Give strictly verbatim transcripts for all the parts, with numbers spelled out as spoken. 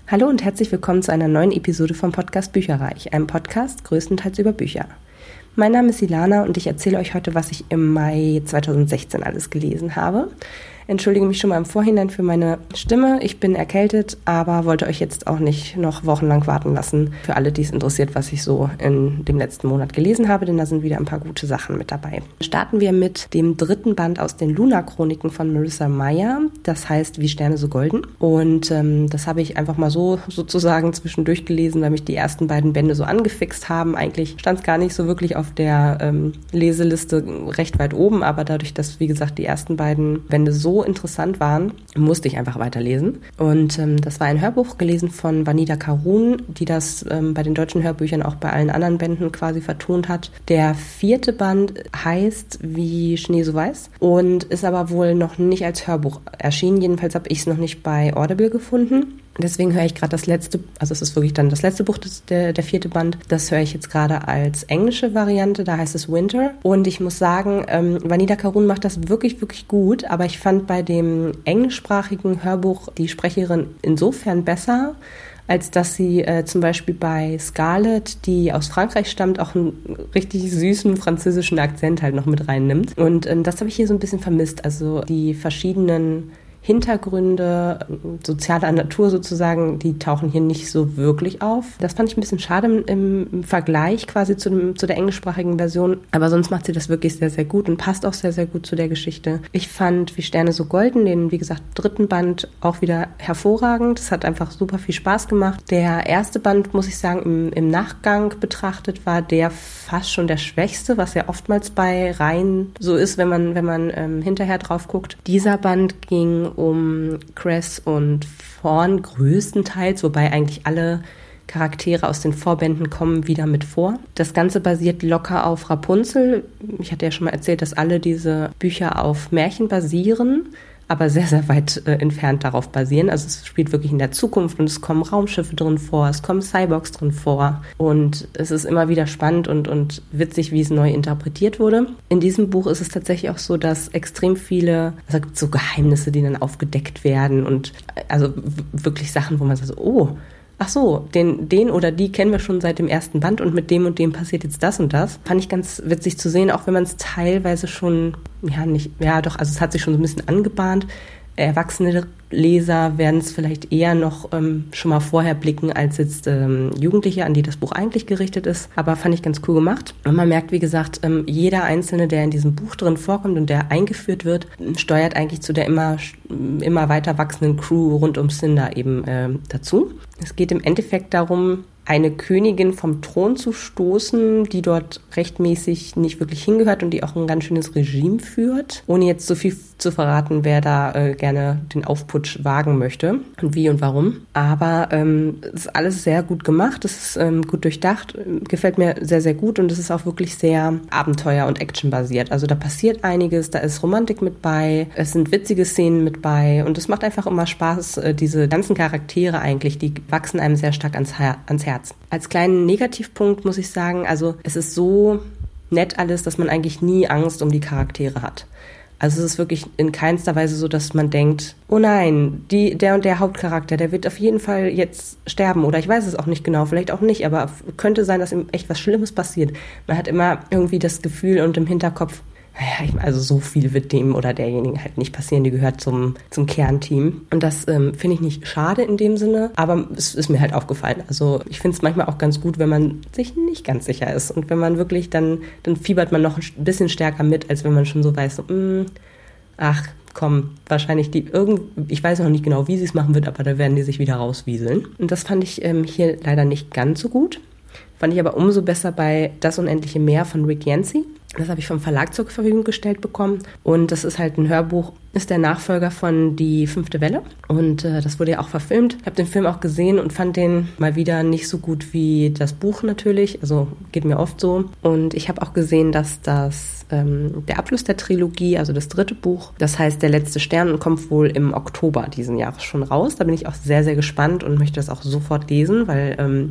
Hallo und herzlich willkommen zu einer neuen Episode vom Podcast Bücherreich, einem Podcast größtenteils über Bücher. Mein Name ist Ilana und ich erzähle euch heute, was ich im Mai zweitausendsechzehn alles gelesen habe. Entschuldige mich schon mal im Vorhinein für meine Stimme. Ich bin erkältet, aber wollte euch jetzt auch nicht noch wochenlang warten lassen. Für alle, die es interessiert, was ich so in dem letzten Monat gelesen habe, denn da sind wieder ein paar gute Sachen mit dabei. Starten wir mit dem dritten Band aus den Luna-Chroniken von Marissa Meyer. Das heißt Wie Sterne so golden. Und ähm, das habe ich einfach mal so sozusagen zwischendurch gelesen, weil mich die ersten beiden Bände so angefixt haben. Eigentlich stand es gar nicht so wirklich auf der ähm, Leseliste recht weit oben, aber dadurch, dass, wie gesagt, die ersten beiden Bände so interessant waren, musste ich einfach weiterlesen. Und ähm, das war ein Hörbuch, gelesen von Vanida Karun, die das ähm, bei den deutschen Hörbüchern auch bei allen anderen Bänden quasi vertont hat. Der vierte Band heißt Wie Schnee so weiß und ist aber wohl noch nicht als Hörbuch erschienen. Jedenfalls habe ich es noch nicht bei Audible gefunden. Deswegen höre ich gerade das letzte, also es ist wirklich dann das letzte Buch, das, der, der vierte Band, das höre ich jetzt gerade als englische Variante, da heißt es Winter. Und ich muss sagen, ähm, Vanida Karun macht das wirklich, wirklich gut, aber ich fand bei dem englischsprachigen Hörbuch die Sprecherin insofern besser, als dass sie äh, zum Beispiel bei Scarlett, die aus Frankreich stammt, auch einen richtig süßen französischen Akzent halt noch mit reinnimmt. Und ähm, das habe ich hier so ein bisschen vermisst, also die verschiedenen Hintergründe sozialer Natur sozusagen, die tauchen hier nicht so wirklich auf. Das fand ich ein bisschen schade im, im Vergleich quasi zu, dem, zu der englischsprachigen Version. Aber sonst macht sie das wirklich sehr, sehr gut und passt auch sehr, sehr gut zu der Geschichte. Ich fand Wie Sterne so golden, den, wie gesagt, dritten Band auch wieder hervorragend. Es hat einfach super viel Spaß gemacht. Der erste Band, muss ich sagen, im, im Nachgang betrachtet, war der fast schon der schwächste, was ja oftmals bei Reihen so ist, wenn man, wenn man ähm, hinterher drauf guckt. Dieser Band ging um Cress und Fawn größtenteils, wobei eigentlich alle Charaktere aus den Vorbänden kommen wieder mit vor. Das Ganze basiert locker auf Rapunzel. Ich hatte ja schon mal erzählt, dass alle diese Bücher auf Märchen basieren, aber sehr, sehr weit äh, entfernt darauf basieren. Also es spielt wirklich in der Zukunft und es kommen Raumschiffe drin vor, es kommen Cyborgs drin vor und es ist immer wieder spannend und, und witzig, wie es neu interpretiert wurde. In diesem Buch ist es tatsächlich auch so, dass extrem viele, also es gibt so Geheimnisse, die dann aufgedeckt werden und also w- wirklich Sachen, wo man sagt, oh, ach so, den, den oder die kennen wir schon seit dem ersten Band und mit dem und dem passiert jetzt das und das. Fand ich ganz witzig zu sehen, auch wenn man es teilweise schon, ja nicht, ja doch, also es hat sich schon so ein bisschen angebahnt. Erwachsene Leser werden es vielleicht eher noch ähm, schon mal vorher blicken als jetzt ähm, Jugendliche, an die das Buch eigentlich gerichtet ist. Aber fand ich ganz cool gemacht. Und man merkt, wie gesagt, ähm, jeder Einzelne, der in diesem Buch drin vorkommt und der eingeführt wird, steuert eigentlich zu der immer, immer weiter wachsenden Crew rund um Cinder eben äh, dazu. Es geht im Endeffekt darum, eine Königin vom Thron zu stoßen, die dort rechtmäßig nicht wirklich hingehört und die auch ein ganz schönes Regime führt. Ohne jetzt so viel zu verraten, wer da äh, gerne den Aufputsch wagen möchte und wie und warum. Aber ähm, es ist alles sehr gut gemacht, es ist ähm, gut durchdacht, gefällt mir sehr, sehr gut und es ist auch wirklich sehr Abenteuer- und Actionbasiert. Also da passiert einiges, da ist Romantik mit bei, es sind witzige Szenen mit bei und es macht einfach immer Spaß, äh, diese ganzen Charaktere eigentlich, die wachsen einem sehr stark ans, Her- ans Herz. Als kleinen Negativpunkt muss ich sagen, also es ist so nett alles, dass man eigentlich nie Angst um die Charaktere hat. Also es ist wirklich in keinster Weise so, dass man denkt, oh nein, die, der und der Hauptcharakter, der wird auf jeden Fall jetzt sterben oder ich weiß es auch nicht genau, vielleicht auch nicht, aber könnte sein, dass ihm echt was Schlimmes passiert. Man hat immer irgendwie das Gefühl und im Hinterkopf, naja, also so viel wird dem oder derjenigen halt nicht passieren, die gehört zum, zum Kernteam. Und das ähm, finde ich nicht schade in dem Sinne, aber es ist mir halt aufgefallen. Also ich finde es manchmal auch ganz gut, wenn man sich nicht ganz sicher ist und wenn man wirklich dann, dann fiebert man noch ein bisschen stärker mit, als wenn man schon so weiß, so, mh, ach komm, wahrscheinlich die irgend, ich weiß noch nicht genau, wie sie es machen wird, aber da werden die sich wieder rauswieseln. Und das fand ich ähm, hier leider nicht ganz so gut. Fand ich aber umso besser bei Das unendliche Meer von Rick Yancey. Das habe ich vom Verlag zur Verfügung gestellt bekommen. Und das ist halt ein Hörbuch, ist der Nachfolger von Die fünfte Welle. Und äh, das wurde ja auch verfilmt. Ich habe den Film auch gesehen und fand den mal wieder nicht so gut wie das Buch natürlich. Also geht mir oft so. Und ich habe auch gesehen, dass das ähm, der Abschluss der Trilogie, also das dritte Buch, das heißt Der letzte Stern, kommt wohl im Oktober diesen Jahres schon raus. Da bin ich auch sehr, sehr gespannt und möchte das auch sofort lesen, weil ähm,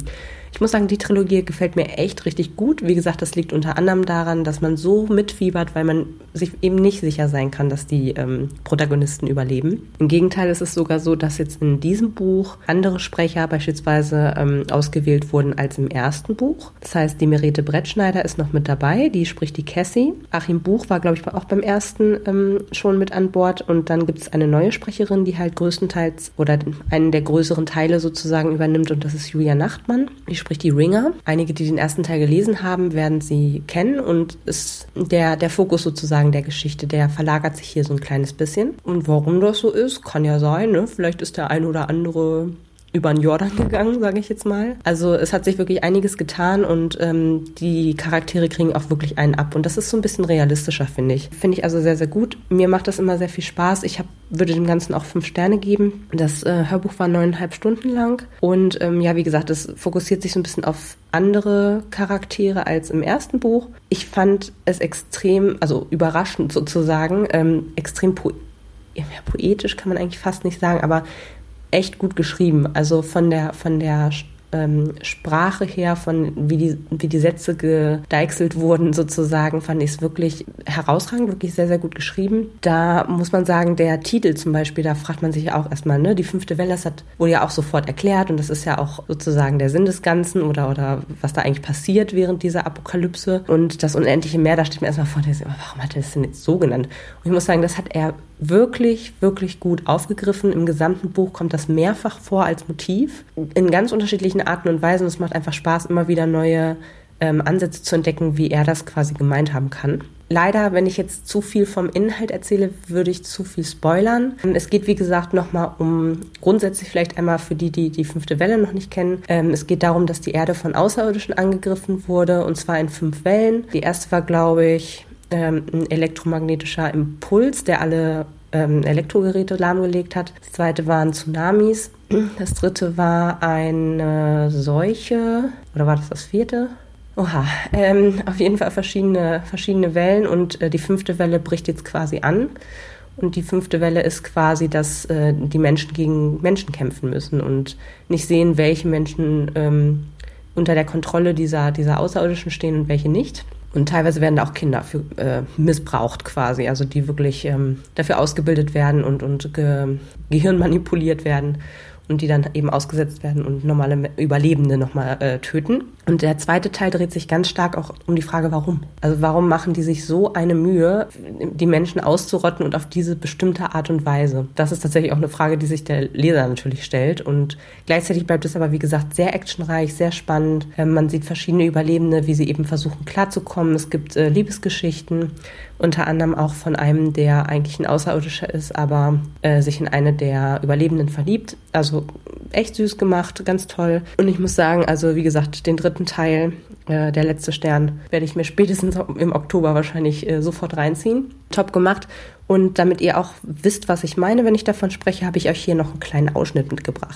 Ich muss sagen, die Trilogie gefällt mir echt richtig gut. Wie gesagt, das liegt unter anderem daran, dass man so mitfiebert, weil man sich eben nicht sicher sein kann, dass die ähm, Protagonisten überleben. Im Gegenteil ist es sogar so, dass jetzt in diesem Buch andere Sprecher beispielsweise ähm, ausgewählt wurden als im ersten Buch. Das heißt, die Merete Brettschneider ist noch mit dabei, die spricht die Cassie. Achim Buch war, glaube ich, auch beim ersten ähm, schon mit an Bord. Und dann gibt es eine neue Sprecherin, die halt größtenteils oder einen der größeren Teile sozusagen übernimmt, und das ist Julia Nachtmann. Die spricht die Ringer. Einige, die den ersten Teil gelesen haben, werden sie kennen, und ist der, der Fokus sozusagen der Geschichte, der verlagert sich hier so ein kleines bisschen. Und warum das so ist, kann ja sein, ne? Vielleicht ist der ein oder andere über den Jordan gegangen, sage ich jetzt mal. Also es hat sich wirklich einiges getan, und ähm, die Charaktere kriegen auch wirklich einen ab. Und das ist so ein bisschen realistischer, finde ich. Finde ich also sehr, sehr gut. Mir macht das immer sehr viel Spaß. Ich hab, würde dem Ganzen auch fünf Sterne geben. Das äh, Hörbuch war neuneinhalb Stunden lang. Und ähm, ja, wie gesagt, es fokussiert sich so ein bisschen auf andere Charaktere als im ersten Buch. Ich fand es extrem, also überraschend sozusagen, ähm, extrem po- ja, poetisch kann man eigentlich fast nicht sagen, aber echt gut geschrieben. Also von der von der ähm, Sprache her, von wie die wie die Sätze gedeichselt wurden sozusagen, fand ich es wirklich herausragend, wirklich sehr, sehr gut geschrieben. Da muss man sagen, der Titel zum Beispiel, da fragt man sich ja auch erstmal, ne, die fünfte Welle, das hat, wurde ja auch sofort erklärt, und das ist ja auch sozusagen der Sinn des Ganzen, oder oder was da eigentlich passiert während dieser Apokalypse. Und das unendliche Meer, da steht mir erstmal vor, warum hat er das denn jetzt so genannt? Und ich muss sagen, das hat er wirklich, wirklich gut aufgegriffen. Im gesamten Buch kommt das mehrfach vor als Motiv, in ganz unterschiedlichen Arten und Weisen. Es macht einfach Spaß, immer wieder neue ähm, Ansätze zu entdecken, wie er das quasi gemeint haben kann. Leider, wenn ich jetzt zu viel vom Inhalt erzähle, würde ich zu viel spoilern. Es geht, wie gesagt, nochmal um, grundsätzlich vielleicht einmal für die, die die fünfte Welle noch nicht kennen. Ähm, es geht darum, dass die Erde von Außerirdischen angegriffen wurde, und zwar in fünf Wellen. Die erste war, glaube ich, ähm, ein elektromagnetischer Impuls, der alle ähm, Elektrogeräte lahmgelegt hat. Das zweite waren Tsunamis. Das dritte war eine Seuche. Oder war das das vierte? Oha, ähm, auf jeden Fall verschiedene, verschiedene Wellen, und äh, die fünfte Welle bricht jetzt quasi an. Und die fünfte Welle ist quasi, dass äh, die Menschen gegen Menschen kämpfen müssen und nicht sehen, welche Menschen ähm, unter der Kontrolle dieser, dieser Außerirdischen stehen und welche nicht. Und teilweise werden da auch Kinder für, äh, missbraucht quasi, also die wirklich ähm, dafür ausgebildet werden und, und ge- gehirnmanipuliert werden und die dann eben ausgesetzt werden und normale Überlebende nochmal äh, töten. Und der zweite Teil dreht sich ganz stark auch um die Frage, warum. Also warum machen die sich so eine Mühe, die Menschen auszurotten und auf diese bestimmte Art und Weise? Das ist tatsächlich auch eine Frage, die sich der Leser natürlich stellt. Und gleichzeitig bleibt es aber, wie gesagt, sehr actionreich, sehr spannend. Ähm, man sieht verschiedene Überlebende, wie sie eben versuchen klarzukommen. Es gibt äh, Liebesgeschichten, unter anderem auch von einem, der eigentlich ein Außerirdischer ist, aber äh, sich in eine der Überlebenden verliebt. Also echt süß gemacht, ganz toll. Und ich muss sagen, also wie gesagt, den dritten Teil, äh, der letzte Stern, werde ich mir spätestens im Oktober wahrscheinlich äh, sofort reinziehen. Top gemacht. Und damit ihr auch wisst, was ich meine, wenn ich davon spreche, habe ich euch hier noch einen kleinen Ausschnitt mitgebracht.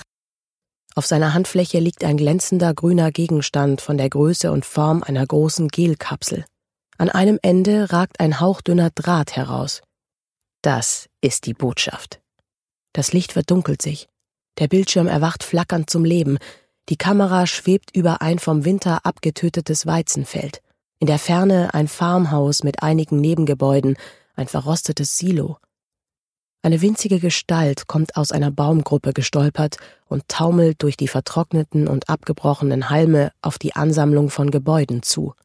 Auf seiner Handfläche liegt ein glänzender grüner Gegenstand von der Größe und Form einer großen Gelkapsel. An einem Ende ragt ein hauchdünner Draht heraus. Das ist die Botschaft. Das Licht verdunkelt sich. Der Bildschirm erwacht flackernd zum Leben. Die Kamera schwebt über ein vom Winter abgetötetes Weizenfeld. In der Ferne ein Farmhaus mit einigen Nebengebäuden, ein verrostetes Silo. Eine winzige Gestalt kommt aus einer Baumgruppe gestolpert und taumelt durch die vertrockneten und abgebrochenen Halme auf die Ansammlung von Gebäuden zu.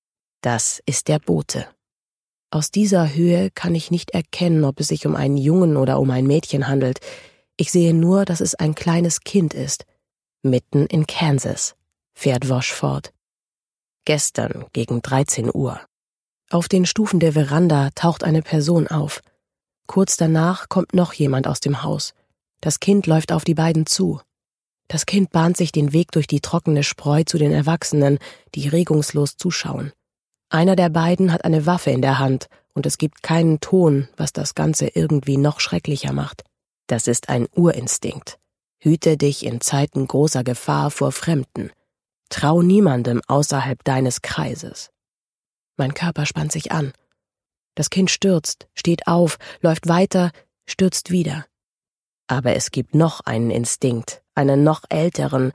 Das ist der Bote. Aus dieser Höhe kann ich nicht erkennen, ob es sich um einen Jungen oder um ein Mädchen handelt. Ich sehe nur, dass es ein kleines Kind ist. Mitten in Kansas, fährt Wosch fort. Gestern gegen dreizehn Uhr. Auf den Stufen der Veranda taucht eine Person auf. Kurz danach kommt noch jemand aus dem Haus. Das Kind läuft auf die beiden zu. Das Kind bahnt sich den Weg durch die trockene Spreu zu den Erwachsenen, die regungslos zuschauen. Einer der beiden hat eine Waffe in der Hand und es gibt keinen Ton, was das Ganze irgendwie noch schrecklicher macht. Das ist ein Urinstinkt. Hüte dich in Zeiten großer Gefahr vor Fremden. Trau niemandem außerhalb deines Kreises. Mein Körper spannt sich an. Das Kind stürzt, steht auf, läuft weiter, stürzt wieder. Aber es gibt noch einen Instinkt, einen noch älteren,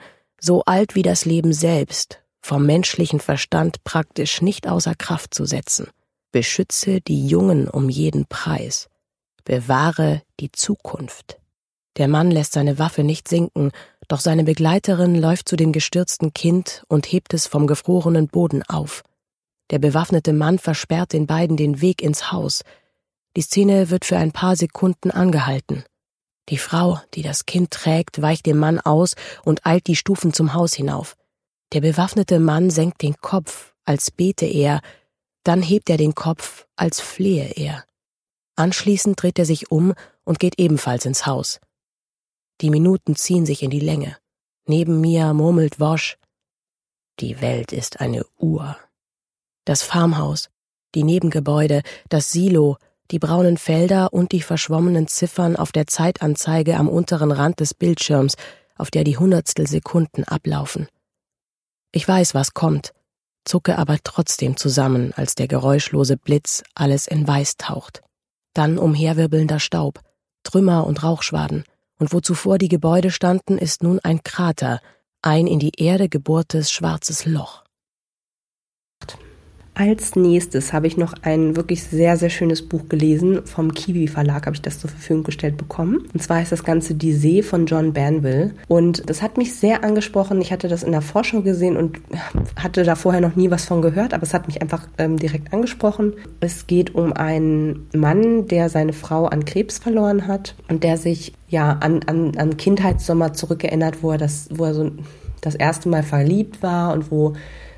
so alt wie das Leben selbst, vom menschlichen Verstand praktisch nicht außer Kraft zu setzen. Beschütze die Jungen um jeden Preis. Bewahre die Zukunft. Der Mann lässt seine Waffe nicht sinken, doch seine Begleiterin läuft zu dem gestürzten Kind und hebt es vom gefrorenen Boden auf. Der bewaffnete Mann versperrt den beiden den Weg ins Haus. Die Szene wird für ein paar Sekunden angehalten. Die Frau, die das Kind trägt, weicht dem Mann aus und eilt die Stufen zum Haus hinauf. Der bewaffnete Mann senkt den Kopf, als bete er, dann hebt er den Kopf, als flehe er. Anschließend dreht er sich um und geht ebenfalls ins Haus. Die Minuten ziehen sich in die Länge. Neben mir murmelt Wosch: Die Welt ist eine Uhr. Das Farmhaus, die Nebengebäude, das Silo, die braunen Felder und die verschwommenen Ziffern auf der Zeitanzeige am unteren Rand des Bildschirms, auf der die Hundertstelsekunden ablaufen. Ich weiß, was kommt, zucke aber trotzdem zusammen, als der geräuschlose Blitz alles in Weiß taucht. Dann umherwirbelnder Staub, Trümmer und Rauchschwaden, und wo zuvor die Gebäude standen, ist nun ein Krater, ein in die Erde gebohrtes schwarzes Loch. Als nächstes habe ich noch ein wirklich sehr, sehr schönes Buch gelesen. Vom Kiwi Verlag habe ich das zur Verfügung gestellt bekommen. Und zwar heißt das Ganze Die See von John Banville. Und das hat mich sehr angesprochen. Ich hatte das in der Vorschau gesehen und hatte da vorher noch nie was von gehört, aber es hat mich einfach ähm, direkt angesprochen. Es geht um einen Mann, der seine Frau an Krebs verloren hat und der sich ja an, an, an Kindheitssommer zurückerinnert, wo er, das, wo er so das erste Mal verliebt war und wo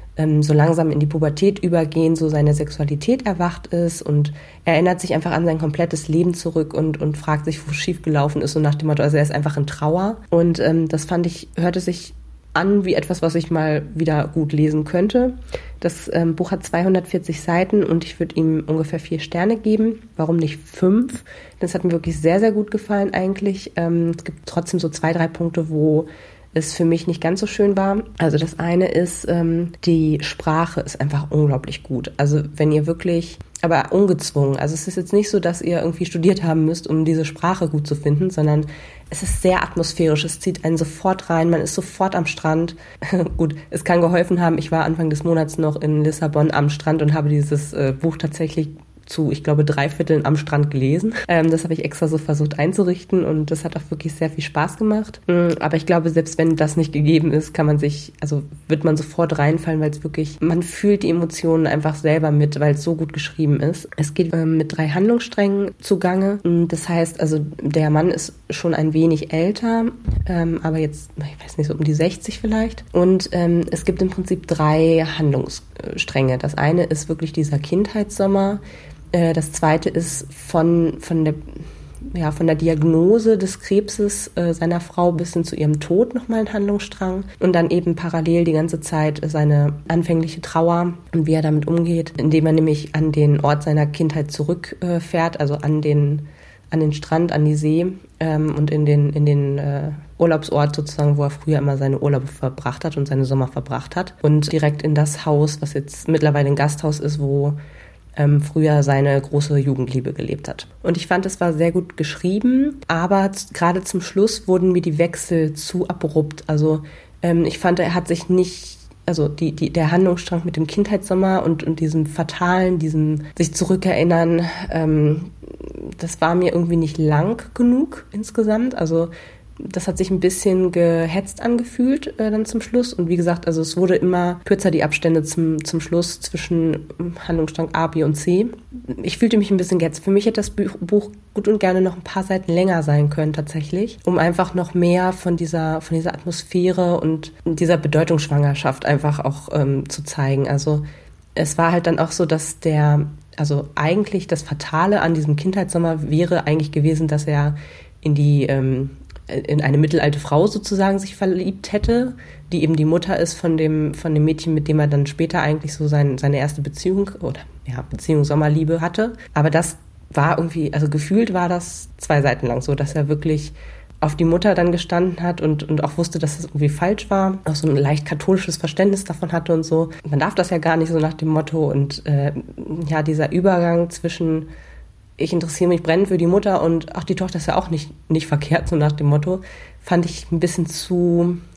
so langsam in die Pubertät übergehen, so seine Sexualität erwacht ist, und er erinnert sich einfach an sein komplettes Leben zurück und und fragt sich, wo schiefgelaufen ist, so nach dem Motto, also er ist einfach in Trauer, und ähm, das fand ich, hörte sich an wie etwas, was ich mal wieder gut lesen könnte. Das ähm, Buch hat zweihundertvierzig Seiten und ich würde ihm ungefähr vier Sterne geben. Warum nicht fünf? Das hat mir wirklich sehr, sehr gut gefallen eigentlich. Ähm, es gibt trotzdem so zwei, drei Punkte, wo es für mich nicht ganz so schön war. Also das eine ist, ähm, die Sprache ist einfach unglaublich gut. Also wenn ihr wirklich, aber ungezwungen. Also es ist jetzt nicht so, dass ihr irgendwie studiert haben müsst, um diese Sprache gut zu finden, sondern es ist sehr atmosphärisch. Es zieht einen sofort rein, man ist sofort am Strand. Gut, es kann geholfen haben. Ich war Anfang des Monats noch in Lissabon am Strand und habe dieses äh, Buch tatsächlich zu, ich glaube, drei Vierteln am Strand gelesen. Ähm, das habe ich extra so versucht einzurichten und das hat auch wirklich sehr viel Spaß gemacht. Ähm, aber ich glaube, selbst wenn das nicht gegeben ist, kann man sich, also wird man sofort reinfallen, weil es wirklich, man fühlt die Emotionen einfach selber mit, weil es so gut geschrieben ist. Es geht ähm, mit drei Handlungssträngen zugange. Das heißt, also der Mann ist schon ein wenig älter, ähm, aber jetzt, ich weiß nicht, so um die sechzig vielleicht. Und ähm, es gibt im Prinzip drei Handlungsstränge. Das eine ist wirklich dieser Kindheitssommer. Das zweite ist von, von, der, ja, von der Diagnose des Krebses äh, seiner Frau bis hin zu ihrem Tod nochmal ein Handlungsstrang. Und dann eben parallel die ganze Zeit seine anfängliche Trauer und wie er damit umgeht, indem er nämlich an den Ort seiner Kindheit zurückfährt, äh, also an den, an den Strand, an die See ähm, und in den, in den äh, Urlaubsort sozusagen, wo er früher immer seine Urlaube verbracht hat und seine Sommer verbracht hat. Und direkt in das Haus, was jetzt mittlerweile ein Gasthaus ist, wo Ähm, früher seine große Jugendliebe gelebt hat. Und ich fand, es war sehr gut geschrieben, aber z- gerade zum Schluss wurden mir die Wechsel zu abrupt. Also ähm, ich fand, er hat sich nicht, also die, die, der Handlungsstrang mit dem Kindheitssommer und, und diesem Fatalen, diesem sich zurückerinnern, ähm, das war mir irgendwie nicht lang genug insgesamt. Also das hat sich ein bisschen gehetzt angefühlt äh, dann zum Schluss. Und wie gesagt, also es wurde immer kürzer, die Abstände zum, zum Schluss zwischen Handlungsstrang A, B und C. Ich fühlte mich ein bisschen gehetzt. Für mich hätte das Buch gut und gerne noch ein paar Seiten länger sein können tatsächlich, um einfach noch mehr von dieser, von dieser Atmosphäre und dieser Bedeutungsschwangerschaft einfach auch ähm, zu zeigen. Also es war halt dann auch so, dass der, also eigentlich das Fatale an diesem Kindheitssommer wäre eigentlich gewesen, dass er in die ähm, in eine mittelalte Frau sozusagen sich verliebt hätte, die eben die Mutter ist von dem von dem Mädchen, mit dem er dann später eigentlich so sein, seine erste Beziehung oder ja Beziehung Sommerliebe hatte. Aber das war irgendwie, also gefühlt war das zwei Seiten lang so, dass er wirklich auf die Mutter dann gestanden hat und und auch wusste, dass das irgendwie falsch war, auch so ein leicht katholisches Verständnis davon hatte und so. Man darf das ja gar nicht, so nach dem Motto, und äh, ja, dieser Übergang zwischen ich interessiere mich brennend für die Mutter und ach, die Tochter ist ja auch nicht, nicht verkehrt, so nach dem Motto, fand ich ein bisschen zu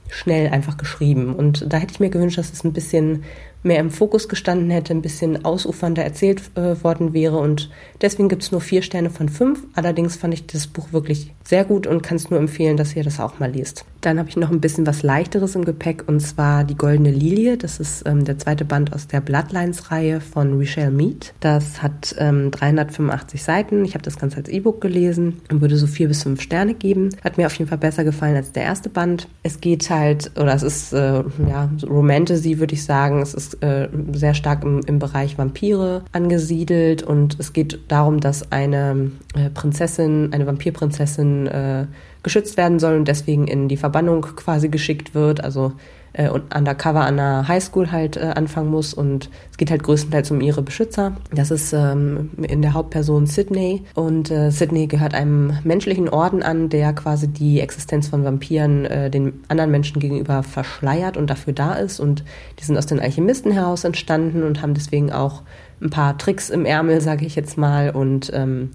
schnell einfach geschrieben. Und da hätte ich mir gewünscht, dass es ein bisschen mehr im Fokus gestanden hätte, ein bisschen ausufernder erzählt äh, worden wäre. Und deswegen gibt es nur vier Sterne von fünf. Allerdings fand ich das Buch wirklich sehr gut und kann es nur empfehlen, dass ihr das auch mal liest. Dann habe ich noch ein bisschen was Leichteres im Gepäck, und zwar Die Goldene Lilie. Das ist ähm, der zweite Band aus der Bloodlines-Reihe von Richelle Mead. Das hat ähm, dreihundertfünfundachtzig Seiten. Ich habe das Ganze als E-Book gelesen und würde so vier bis fünf Sterne geben. Hat mir auf jeden Fall besser gefallen als der erste Band. Es geht halt, oder es ist äh, ja Romantasy, würde ich sagen. Es ist äh, sehr stark im, im Bereich Vampire angesiedelt, und es geht darum, dass eine äh, Prinzessin, eine Vampirprinzessin äh, geschützt werden soll und deswegen in die Verbannung quasi geschickt wird, also äh, und undercover an einer Highschool halt äh, anfangen muss, und es geht halt größtenteils um ihre Beschützer. Das ist ähm, in der Hauptperson Sydney, und äh, Sydney gehört einem menschlichen Orden an, der quasi die Existenz von Vampiren äh, den anderen Menschen gegenüber verschleiert und dafür da ist, und die sind aus den Alchemisten heraus entstanden und haben deswegen auch ein paar Tricks im Ärmel, sage ich jetzt mal, und ähm,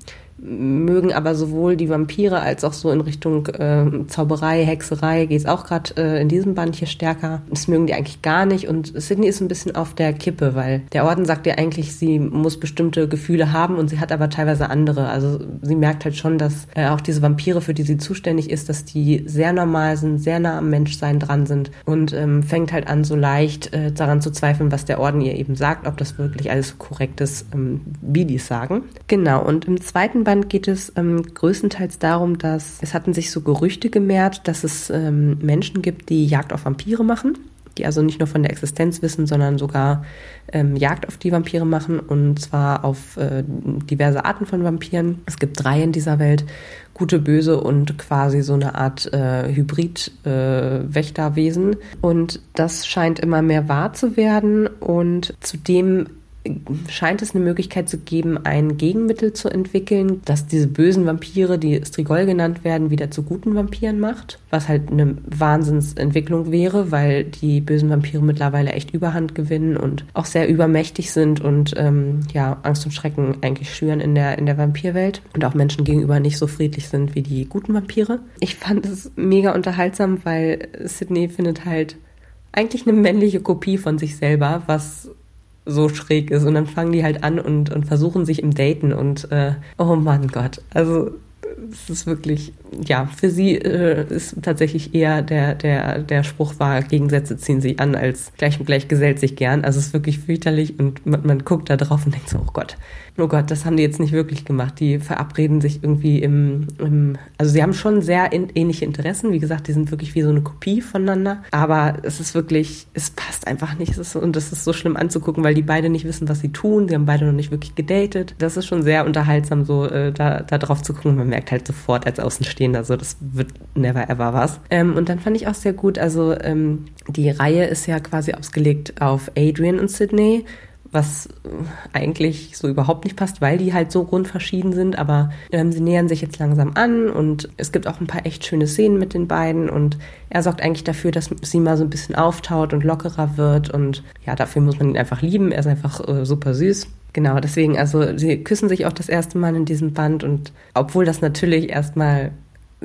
mögen aber sowohl die Vampire als auch so in Richtung äh, Zauberei, Hexerei geht es auch gerade äh, in diesem Band hier stärker. Das mögen die eigentlich gar nicht, und Sydney ist ein bisschen auf der Kippe, weil der Orden sagt ihr eigentlich, sie muss bestimmte Gefühle haben, und sie hat aber teilweise andere. Also sie merkt halt schon, dass äh, auch diese Vampire, für die sie zuständig ist, dass die sehr normal sind, sehr nah am Menschsein dran sind, und ähm, fängt halt an, so leicht äh, daran zu zweifeln, was der Orden ihr eben sagt, ob das wirklich alles so korrekt ist, ähm, wie die es sagen. Genau, und im zweiten Band geht es ähm, größtenteils darum, dass es hatten sich so Gerüchte gemehrt, dass es ähm, Menschen gibt, die Jagd auf Vampire machen, die also nicht nur von der Existenz wissen, sondern sogar ähm, Jagd auf die Vampire machen, und zwar auf äh, diverse Arten von Vampiren. Es gibt drei in dieser Welt, gute, böse und quasi so eine Art äh, Hybrid-Wächterwesen. Äh, und das scheint immer mehr wahr zu werden, und zudem scheint es eine Möglichkeit zu geben, ein Gegenmittel zu entwickeln, das diese bösen Vampire, die Strigoi genannt werden, wieder zu guten Vampiren macht, was halt eine Wahnsinnsentwicklung wäre, weil die bösen Vampire mittlerweile echt Überhand gewinnen und auch sehr übermächtig sind und ähm, ja Angst und Schrecken eigentlich schüren in der in der Vampirwelt und auch Menschen gegenüber nicht so friedlich sind wie die guten Vampire. Ich fand es mega unterhaltsam, weil Sydney findet halt eigentlich eine männliche Kopie von sich selber, was so schräg ist, und dann fangen die halt an und, und versuchen sich im Daten, und äh, oh Mann Gott, also es ist wirklich, ja, für sie äh, ist tatsächlich eher der, der, der Spruch war, Gegensätze ziehen sich an, als gleich und gleich gesellt sich gern. Also es ist wirklich fürchterlich, und man, man guckt da drauf und denkt so, oh Gott, oh Gott, das haben die jetzt nicht wirklich gemacht. Die verabreden sich irgendwie im, im also sie haben schon sehr in, ähnliche Interessen. Wie gesagt, die sind wirklich wie so eine Kopie voneinander. Aber es ist wirklich, es passt einfach nicht. Es ist, und es ist so schlimm anzugucken, weil die beide nicht wissen, was sie tun. Sie haben beide noch nicht wirklich gedatet. Das ist schon sehr unterhaltsam, so äh, da, da drauf zu gucken. Man merkt halt sofort als Außenstehender, so das wird never ever was. Ähm, und dann fand ich auch sehr gut, also ähm, die Reihe ist ja quasi ausgelegt auf Adrian und Sydney, was eigentlich so überhaupt nicht passt, weil die halt so grundverschieden sind, aber ähm, sie nähern sich jetzt langsam an, und es gibt auch ein paar echt schöne Szenen mit den beiden, und er sorgt eigentlich dafür, dass sie mal so ein bisschen auftaut und lockerer wird, und ja, dafür muss man ihn einfach lieben, er ist einfach äh, super süß. Genau, deswegen, also sie küssen sich auch das erste Mal in diesem Band, und obwohl das natürlich erstmal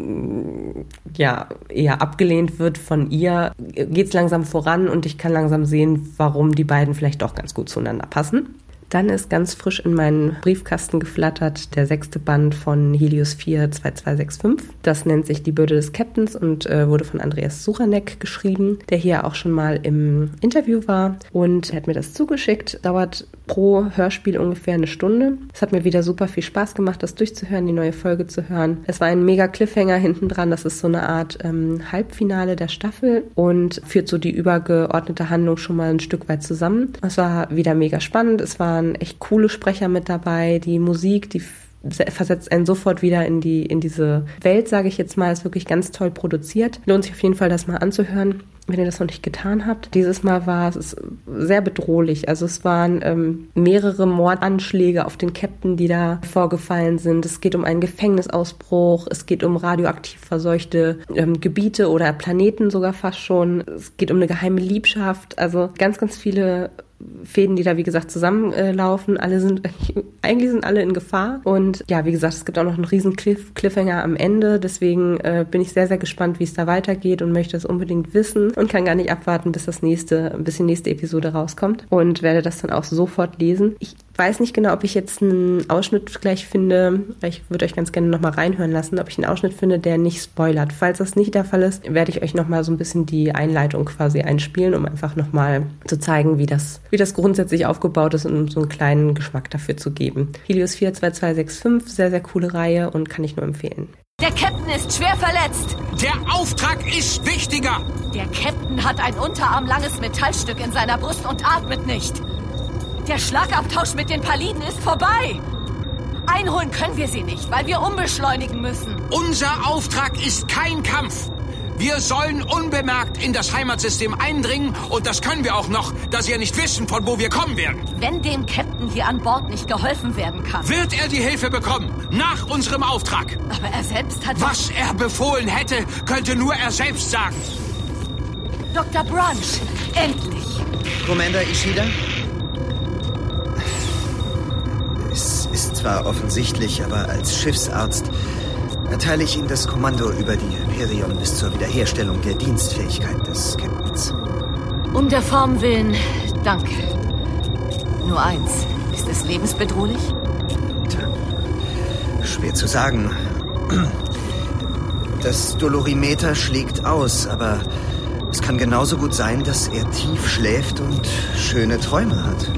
ja, eher abgelehnt wird von ihr, geht es langsam voran, und ich kann langsam sehen, warum die beiden vielleicht doch ganz gut zueinander passen. Dann ist ganz frisch in meinen Briefkasten geflattert der sechste Band von Helios vier zwei zwei sechs fünf. Das nennt sich Die Bürde des Captains und äh, wurde von Andreas Suchanek geschrieben, der hier auch schon mal im Interview war, und er hat mir das zugeschickt. Dauert pro Hörspiel ungefähr eine Stunde. Es hat mir wieder super viel Spaß gemacht, das durchzuhören, die neue Folge zu hören. Es war ein mega Cliffhanger hinten dran. Das ist so eine Art ähm, Halbfinale der Staffel und führt so die übergeordnete Handlung schon mal ein Stück weit zusammen. Es war wieder mega spannend. Es waren echt coole Sprecher mit dabei. Die Musik, die versetzt einen sofort wieder in die in diese Welt, sage ich jetzt mal, ist wirklich ganz toll produziert. Lohnt sich auf jeden Fall, das mal anzuhören, wenn ihr das noch nicht getan habt. Dieses Mal war es sehr bedrohlich. Also es waren ähm, mehrere Mordanschläge auf den Captain, die da vorgefallen sind. Es geht um einen Gefängnisausbruch. Es geht um radioaktiv verseuchte ähm, Gebiete oder Planeten sogar fast schon. Es geht um eine geheime Liebschaft. Also ganz, ganz viele Fäden, die da, wie gesagt, zusammenlaufen. Alle sind, eigentlich sind alle in Gefahr. Und ja, wie gesagt, es gibt auch noch einen riesen Cliff, Cliffhanger am Ende. Deswegen äh, bin ich sehr, sehr gespannt, wie es da weitergeht und möchte es unbedingt wissen und kann gar nicht abwarten, bis das nächste, bis die nächste Episode rauskommt und werde das dann auch sofort lesen. Ich weiß nicht genau, ob ich jetzt einen Ausschnitt gleich finde, ich würde euch ganz gerne nochmal reinhören lassen, ob ich einen Ausschnitt finde, der nicht spoilert. Falls das nicht der Fall ist, werde ich euch nochmal so ein bisschen die Einleitung quasi einspielen, um einfach nochmal zu zeigen, wie das, wie das grundsätzlich aufgebaut ist und um so einen kleinen Geschmack dafür zu geben. Helios vier zwei zwei sechs fünf, sehr, sehr coole Reihe und kann ich nur empfehlen. Der Captain ist schwer verletzt. Der Auftrag ist wichtiger. Der Captain hat ein unterarmlanges Metallstück in seiner Brust und atmet nicht. Der Schlagabtausch mit den Paliden ist vorbei. Einholen können wir sie nicht, weil wir umbeschleunigen müssen. Unser Auftrag ist kein Kampf. Wir sollen unbemerkt in das Heimatsystem eindringen und das können wir auch noch, da sie ja nicht wissen, von wo wir kommen werden. Wenn dem Captain hier an Bord nicht geholfen werden kann, wird er die Hilfe bekommen, nach unserem Auftrag. Aber er selbst hat... Was er befohlen hätte, könnte nur er selbst sagen. Doktor Brunch, endlich. Commander Ishida? Es ist zwar offensichtlich, aber als Schiffsarzt erteile ich ihm das Kommando über die Hyperion bis zur Wiederherstellung der Dienstfähigkeit des Captains. Um der Form willen, danke. Nur eins, ist es lebensbedrohlich? Tja, schwer zu sagen. Das Dolorimeter schlägt aus, aber es kann genauso gut sein, dass er tief schläft und schöne Träume hat.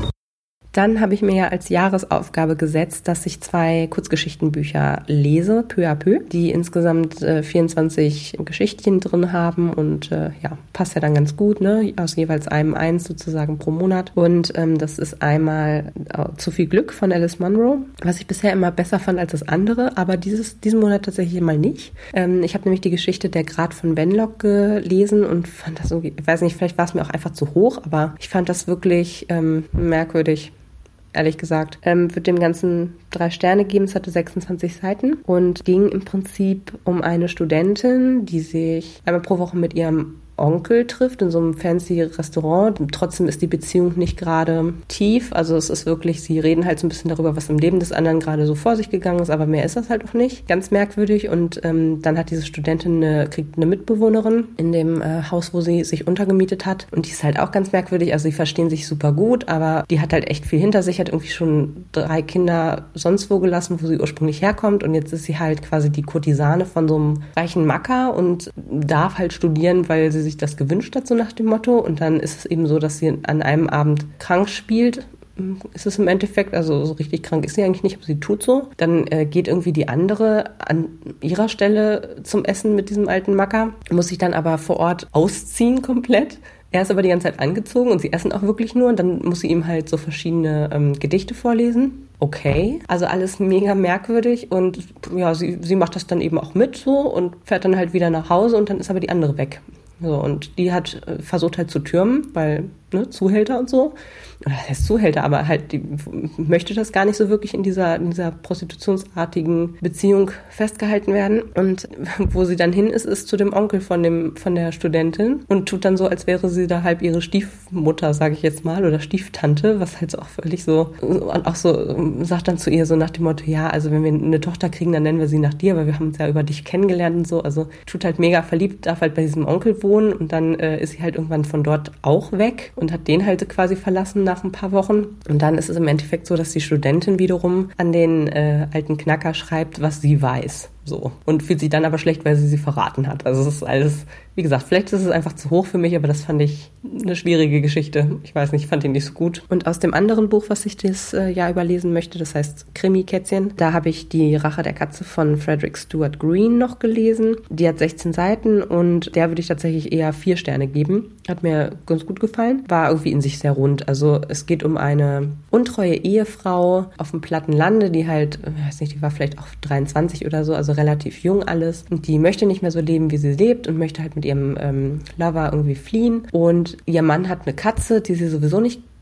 Dann habe ich mir ja als Jahresaufgabe gesetzt, dass ich zwei Kurzgeschichtenbücher lese, peu à peu, die insgesamt äh, vierundzwanzig Geschichtchen drin haben und äh, ja, passt ja dann ganz gut, ne? Aus jeweils einem eins sozusagen pro Monat. Und ähm, das ist einmal äh, Zu viel Glück von Alice Munro, was ich bisher immer besser fand als das andere, aber dieses diesen Monat tatsächlich mal nicht. Ähm, ich habe nämlich die Geschichte Der Grad von Wenlock gelesen und fand das irgendwie, ich weiß nicht, vielleicht war es mir auch einfach zu hoch, aber ich fand das wirklich ähm, merkwürdig. Ehrlich gesagt, ähm, würde dem Ganzen drei Sterne geben. Es hatte sechsundzwanzig Seiten und ging im Prinzip um eine Studentin, die sich einmal pro Woche mit ihrem Onkel trifft in so einem fancy Restaurant. Trotzdem ist die Beziehung nicht gerade tief. Also es ist wirklich, sie reden halt so ein bisschen darüber, was im Leben des anderen gerade so vor sich gegangen ist, aber mehr ist das halt auch nicht. Ganz merkwürdig. Und ähm, dann hat diese Studentin eine, kriegt eine Mitbewohnerin in dem äh, Haus, wo sie sich untergemietet hat. Und die ist halt auch ganz merkwürdig. Also sie verstehen sich super gut, aber die hat halt echt viel hinter sich, hat irgendwie schon drei Kinder sonst wo gelassen, wo sie ursprünglich herkommt. Und jetzt ist sie halt quasi die Kurtisane von so einem reichen Macker und darf halt studieren, weil sie sich das gewünscht hat, so nach dem Motto. Und dann ist es eben so, dass sie an einem Abend krank spielt. Ist es im Endeffekt, also so richtig krank ist sie eigentlich nicht, aber sie tut so. Dann äh, geht irgendwie die andere an ihrer Stelle zum Essen mit diesem alten Macker, muss sich dann aber vor Ort ausziehen komplett. Er ist aber die ganze Zeit angezogen und sie essen auch wirklich nur. Und dann muss sie ihm halt so verschiedene ähm, Gedichte vorlesen. Okay, also alles mega merkwürdig und ja, sie, sie macht das dann eben auch mit so und fährt dann halt wieder nach Hause und dann ist aber die andere weg. So, und die hat äh, versucht halt zu türmen, weil, ne, Zuhälter und so. Oder das heißt Zuhälter, aber halt, die möchte das gar nicht so wirklich in dieser, in dieser prostitutionsartigen Beziehung festgehalten werden. Und wo sie dann hin ist, ist zu dem Onkel von dem, von der Studentin und tut dann so, als wäre sie da halb ihre Stiefmutter, sage ich jetzt mal, oder Stieftante, was halt so auch völlig so, und auch so, sagt dann zu ihr so nach dem Motto, ja, also wenn wir eine Tochter kriegen, dann nennen wir sie nach dir, weil wir haben uns ja über dich kennengelernt und so. Also tut halt mega verliebt, darf halt bei diesem Onkel wohnen und dann äh, ist sie halt irgendwann von dort auch weg und hat den halt quasi verlassen nach ein paar Wochen. Und dann ist es im Endeffekt so, dass die Studentin wiederum an den äh, alten Knacker schreibt, was sie weiß. So. Und fühlt sich dann aber schlecht, weil sie sie verraten hat. Also es ist alles, wie gesagt, vielleicht ist es einfach zu hoch für mich, aber das fand ich eine schwierige Geschichte. Ich weiß nicht, ich fand ihn nicht so gut. Und aus dem anderen Buch, was ich das äh, Jahr überlesen möchte, das heißt Krimi-Kätzchen, da habe ich Die Rache der Katze von Frederick Stewart Green noch gelesen. Die hat sechzehn Seiten und der würde ich tatsächlich eher vier Sterne geben. Hat mir ganz gut gefallen. War irgendwie in sich sehr rund. Also es geht um eine untreue Ehefrau auf dem platten Lande, die halt, ich weiß nicht, die war vielleicht auch dreiundzwanzig oder so, also relativ jung alles. Und die möchte nicht mehr so leben, wie sie lebt und möchte halt mit ihrem ähm, Lover irgendwie fliehen. Und ihr Mann hat eine Katze, die sie sowieso nicht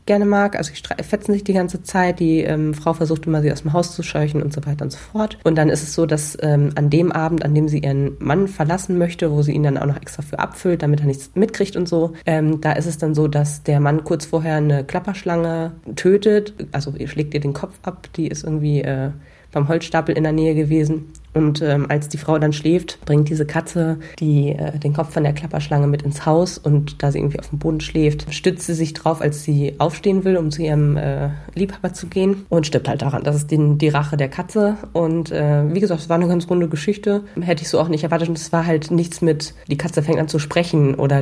gerne mag. Also die fetzen sich die ganze Zeit, die ähm, Frau versucht immer, sie aus dem Haus zu scheuchen und so weiter und so fort. Und dann ist es so, dass ähm, an dem Abend, an dem sie ihren Mann verlassen möchte, wo sie ihn dann auch noch extra für abfüllt, damit er nichts mitkriegt und so, ähm, da ist es dann so, dass der Mann kurz vorher eine Klapperschlange tötet, also ihr schlägt ihr den Kopf ab, die ist irgendwie äh, beim Holzstapel in der Nähe gewesen. Und ähm, als die Frau dann schläft, bringt diese Katze die, äh, den Kopf von der Klapperschlange mit ins Haus und da sie irgendwie auf dem Boden schläft, stützt sie sich drauf, als sie aufstehen will, um zu ihrem äh, Liebhaber zu gehen und stirbt halt daran. Das ist die, die Rache der Katze und äh, wie gesagt, es war eine ganz runde Geschichte. Hätte ich so auch nicht erwartet und es war halt nichts mit, die Katze fängt an zu sprechen oder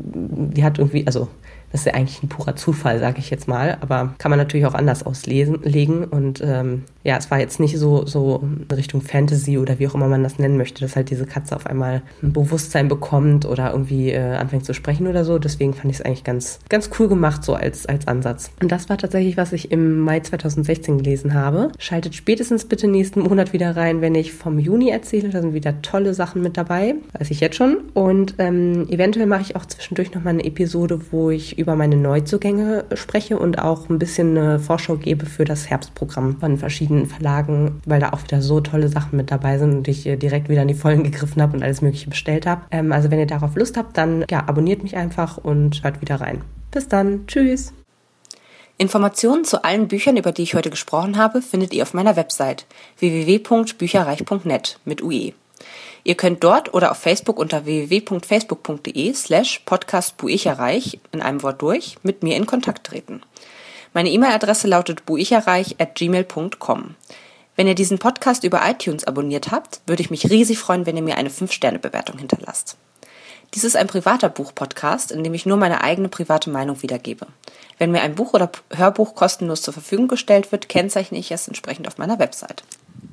die hat irgendwie, also das ist ja eigentlich ein purer Zufall, sage ich jetzt mal, aber kann man natürlich auch anders auslesen, legen und ähm, ja, es war jetzt nicht so, so in Richtung Fantasy oder wie auch immer man das nennen möchte, dass halt diese Katze auf einmal ein Bewusstsein bekommt oder irgendwie äh, anfängt zu sprechen oder so, deswegen fand ich es eigentlich ganz, ganz cool gemacht so als, als Ansatz. Und das war tatsächlich, was ich im Mai zweitausendsechzehn gelesen habe. Schaltet spätestens bitte nächsten Monat wieder rein, wenn ich vom Juni erzähle, da sind wieder tolle Sachen mit dabei, weiß ich jetzt schon und ähm, eventuell mache ich auch zwischendurch nochmal eine Episode, wo ich über meine Neuzugänge spreche und auch ein bisschen eine Vorschau gebe für das Herbstprogramm von verschiedenen Verlagen, weil da auch wieder so tolle Sachen mit dabei sind und ich direkt wieder in die Vollen gegriffen habe und alles Mögliche bestellt habe. Ähm, also wenn ihr darauf Lust habt, dann ja, abonniert mich einfach und hört wieder rein. Bis dann. Tschüss. Informationen zu allen Büchern, über die ich heute gesprochen habe, findet ihr auf meiner Website w w w punkt bücherreich punkt net mit U E. Ihr könnt dort oder auf Facebook unter w w w punkt facebook punkt de slash podcast buicherreich in einem Wort durch mit mir in Kontakt treten. Meine E-Mail-Adresse lautet buicherreich at gmail punkt com. Wenn ihr diesen Podcast über iTunes abonniert habt, würde ich mich riesig freuen, wenn ihr mir eine fünf Sterne Bewertung hinterlasst. Dies ist ein privater Buch-Podcast, in dem ich nur meine eigene private Meinung wiedergebe. Wenn mir ein Buch oder Hörbuch kostenlos zur Verfügung gestellt wird, kennzeichne ich es entsprechend auf meiner Website.